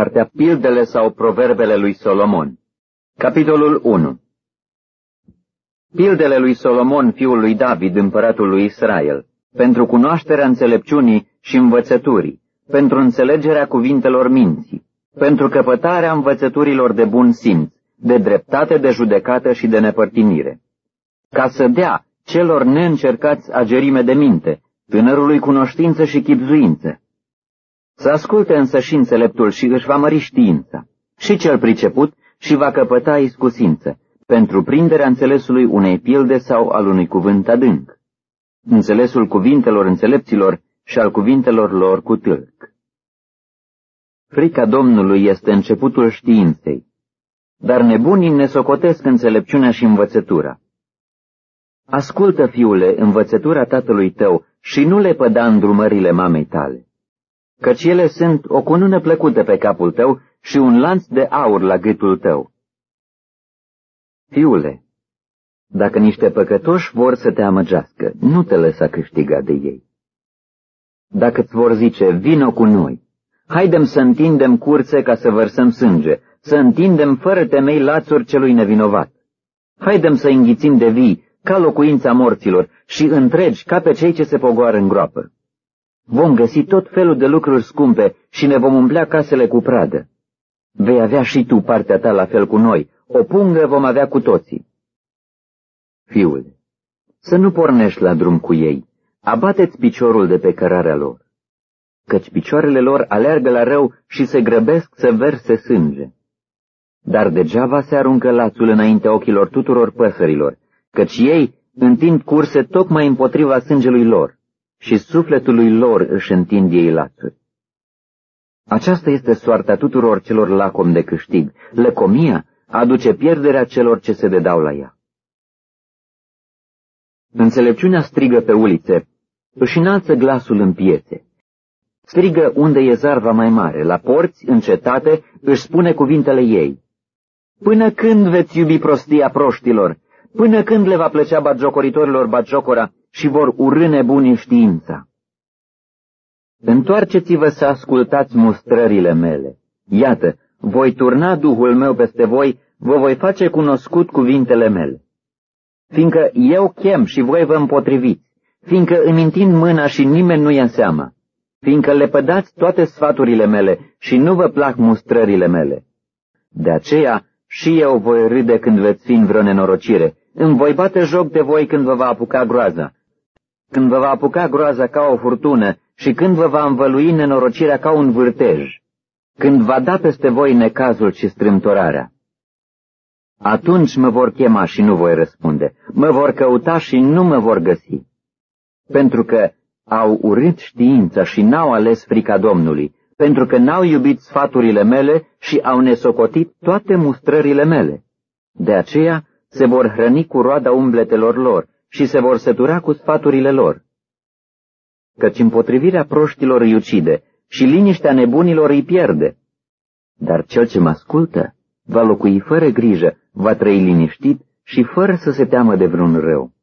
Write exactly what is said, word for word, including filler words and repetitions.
cartea Pildele sau Proverbele lui Solomon. Capitolul unu. Pildele lui Solomon, fiul lui David, împăratul lui Israel, pentru cunoașterea înțelepciunii și învățăturii, pentru înțelegerea cuvintelor minții, pentru căpătarea învățăturilor de bun simț, de dreptate, de judecată și de nepărtinire, ca să dea celor neîncercați agerime de minte, tânărului cunoștință și chibzuință. Să asculte însă și înțeleptul și își va mări știința, și cel priceput și va căpăta iscusință, pentru prinderea înțelesului unei pilde sau al unui cuvânt adânc, înțelesul cuvintelor înțelepților și al cuvintelor lor cu tâlc. Frica Domnului este începutul științei, dar nebunii ne socotesc înțelepciunea și învățătura. Ascultă, fiule, învățătura tatălui tău și nu le păda îndrumările mamei tale, căci ele sunt o cunună plăcută pe capul tău și un lanț de aur la gâtul tău. Fiule, dacă niște păcătoși vor să te amăgească, nu te lăsa câștiga de ei. Dacă-ți vor zice, vino cu noi, haidem să întindem curțe ca să vărsăm sânge, să întindem fără temei lațuri celui nevinovat. Haidem să înghițim de vii, ca locuința morților, și întregi ca pe cei ce se pogoară în groapă. Vom găsi tot felul de lucruri scumpe și ne vom umplea casele cu pradă. Vei avea și tu partea ta la fel cu noi, o pungă vom avea cu toții. Fiule, să nu pornești la drum cu ei, abate-ți piciorul de pe cărarea lor, căci picioarele lor aleargă la rău și se grăbesc să verse sânge. Dar degeaba se aruncă lațul înaintea ochilor tuturor păsărilor, căci ei întind curse tocmai împotriva sângelui lor și sufletului lor își întind ei lațuri. Aceasta este soarta tuturor celor lacomi de câștig. Lăcomia aduce pierderea celor ce se dedau la ea. Înțelepciunea strigă pe ulițe, își înalță glasul în piețe. Strigă unde e zarva mai mare, la porți, în cetate, își spune cuvintele ei. Până când veți iubi prostia proștilor? Până când le va plăcea batjocoritorilor batjocora și vor urâ nebunii știința? Întoarceți-vă să ascultați mustrările mele. Iată, voi turna Duhul meu peste voi, vă voi face cunoscut cuvintele mele. Fiindcă eu chem și voi vă împotriviți, fiindcă îmi întind mâna și nimeni nu ia seama, fiindcă lepădați toate sfaturile mele și nu vă plac mustrările mele. De aceea și eu voi râde când veți fi în vreo nenorocire, îmi voi bate joc de voi când vă va apuca groaza, când vă va apuca groaza ca o furtună și când vă va învălui nenorocirea ca un vârtej, când va da peste voi necazul și strâmtorarea. Atunci mă vor chema și nu voi răspunde, mă vor căuta și nu mă vor găsi, pentru că au urât știința și n-au ales frica Domnului, pentru că n-au iubit sfaturile mele și au nesocotit toate mustrările mele. De aceea se vor hrăni cu roada umbletelor lor și se vor sătura cu sfaturile lor. Căci împotrivirea proștilor îi ucide și liniștea nebunilor îi pierde. Dar cel ce mă ascultă va locui fără grijă, va trăi liniștit și fără să se teamă de vreun rău.